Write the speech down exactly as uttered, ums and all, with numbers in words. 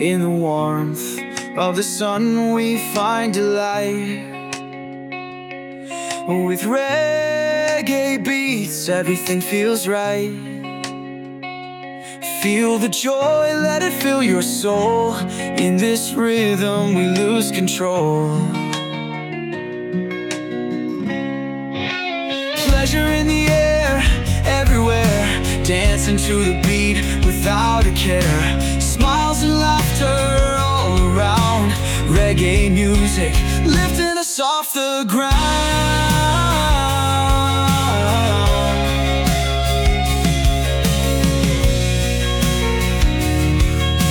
In the warmth of the sun we find delight. With reggae beats everything feels right. Feel the joy, let it fill your soul. In this rhythm we lose control. Pleasure in the air, everywhere. Dancing to the beat without a care. Smiles and laughter all around. Reggae music lifting us off the ground.